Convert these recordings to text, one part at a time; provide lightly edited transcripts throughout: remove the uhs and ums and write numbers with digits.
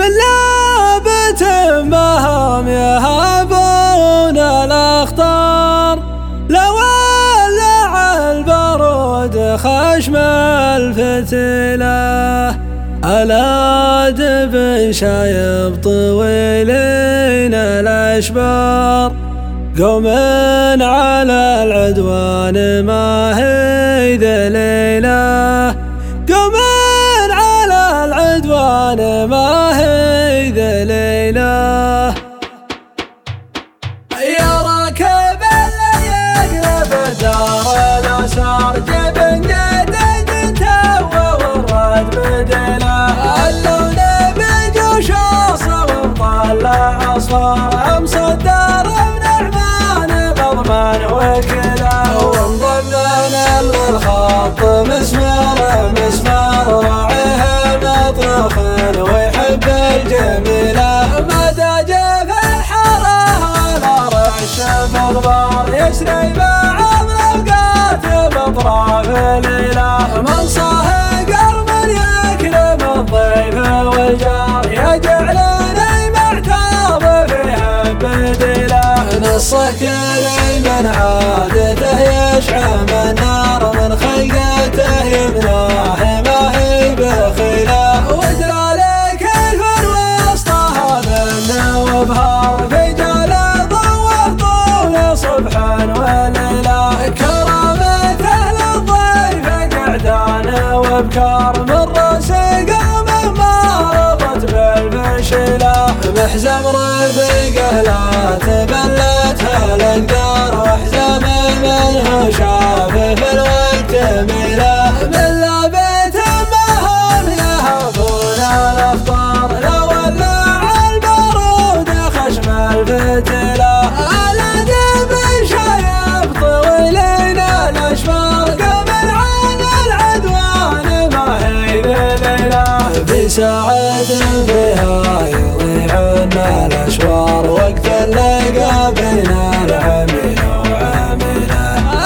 من لابت مهم يهابون الأخطار، لو ولع البارود خشم الفتيلة، الأدب شايب طويلين الأشبار، قوم على العدوان ما هي ذليلة، قوم على العدوان ما هي ذليلة. يا راكب اللي يقلب دار الأسار، جبن جديد توه والرد بدله، اللون بجوش ومطلع أصفار، مصدر بنعمان بضمان وكله، وانضمنا للخط مسمار مسمار، راعيه مطرخ ويحب الجميلة، مدى جيف الحاره ولا رش بغبار، يسري بعض الأوقات بأطراف الليلة، من صاهق من يكرم الضيف والجار، يجعلني معتاب فيها بديلة، نصك من عادته يشعم النار، من خلقته يمناه ما هي بخيله، ودرى لك الوسطى هذا وبهار، في جال ضوء طول صبحا وليلة، كرامته للضيف قعدان وابكار، من راس قومه ما رضت بالفشيله، محزم رفيقه لا تبلتها الأقدار، واحزم منه شاف في الوقت ميله، من لابت مهم يهابون الأخطار، لو ولع البارود خشم الفتيلة، الأدب شايب طويلين الأشفار، قوم على العدوان ما هي ذليلة، في ساعة فيها يضيع الأشوار، وقت اللقى بين العميل وعميله،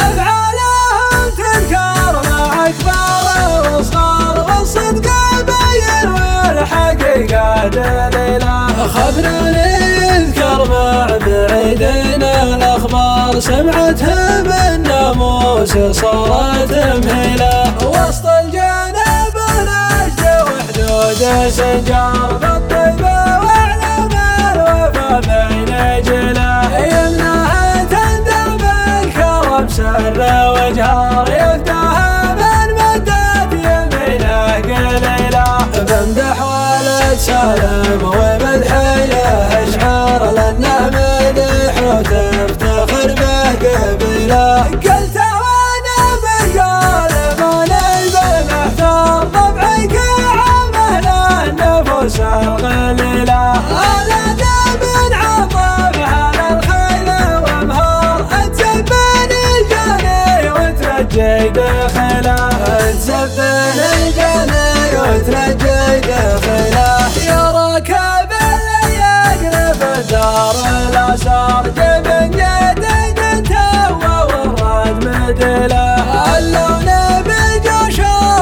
أفعالهم تذكر مع كبار وصغار، والصدق بين والحقيقة دليلة، خبر يذكر مع بعيدين الأخبار، سمعته بالناموس صارت مهيلة، وسط الجنب نجد وحدود سنجار، بالطيبة واعلم الوفا بين جله، يمناها تندم بالكرم سر وجهار، يفتح من مدت يمينه قليله، بمدح ولد سالم ومدحيه اشعار، لانه مدح وتفتخر به قبيله، قلت وانا بقال ماني بالمحتار، طبعك عمه للنفوس القليله، الادب عطف على الخيل وامهار، تزبن الجني وترجي دخله، تزبن الجني وترجي دخله، يا راكب اللي يقلب دار الأسار، جبن جديد توه والرد بدله، اللون بجوش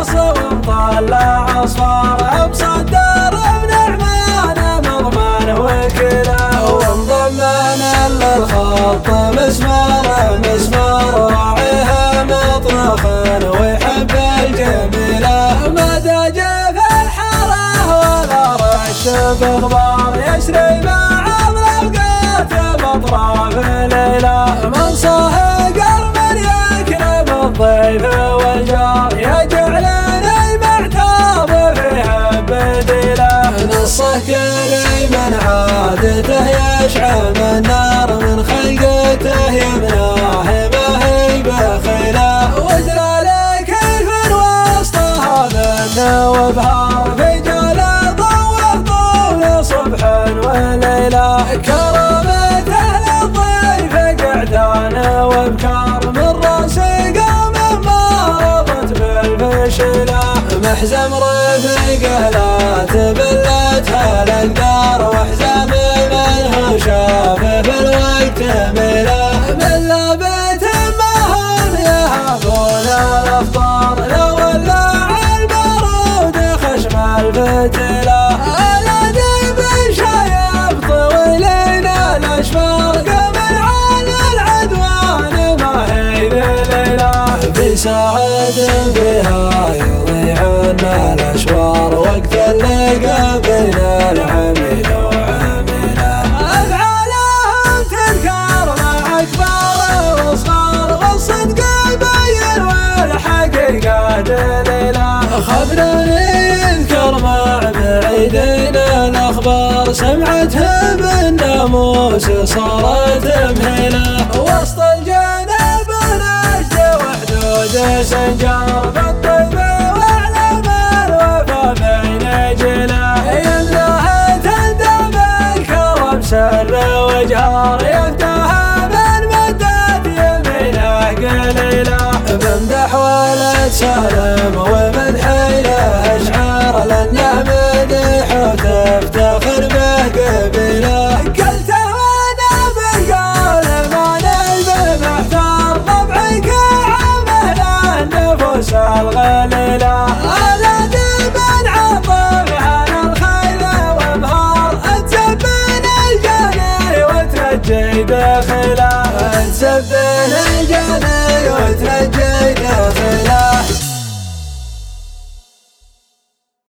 ومطلع أصفار، مصدر بنعمان مضمان وكله، وانضمنا للخط مسمار مسمار، راعيه مطرخ ويحب الجميلة، مدى جيف الحاره ولا رش بغبار، يسري بعض الأوقات بأطراف الليلة، من صاهق من يكرم الضيف والجار، يجعلني معتاب فيها بديلة، نصك من عادته يشعم النار، من خلقته يمناه ما هي بخيله، ودرى لك الوسطى هذا وبهار، في جال ضوء طول صبحا وليلة، كرامته للضيف قعدان وابكار، من راس قومه ما رضت بالفشيله، محزم رفيقه لا تبلتها الأقدار، واحزم منه شاف في الوقت ميله، من لابت مهم يهابون الأخطار، لو ولع البارود خشم الفتيلة، الأدب صارت فيها يضيعون الأشوار وقت اللقى بين العميل وعميله. أفعالهم تذكر مع أكبر وصغار والصدق يبين والحقيقة دليله. خبرنا نذكر مع بعيدين الأخبار سمعتها بالناموس صارت مهيله. وسط الجنب نجد وحدود سنجار بالطيب واعلام الوفا بين جيله. يمنعها تندم الكرم سر وجهار يفتح من مدت يمينه قليله. بمدح ولد سالم ومدحي له اشعار لانه مدح وتفتخر به قبيله. قلته وانا بقول ما نلبي محتار طبعك عمل النفوس الغليله. اولاد من عطف على الخيل وامهار تسبن الجني وترجي داخله. تسبن الجني وترجي داخله.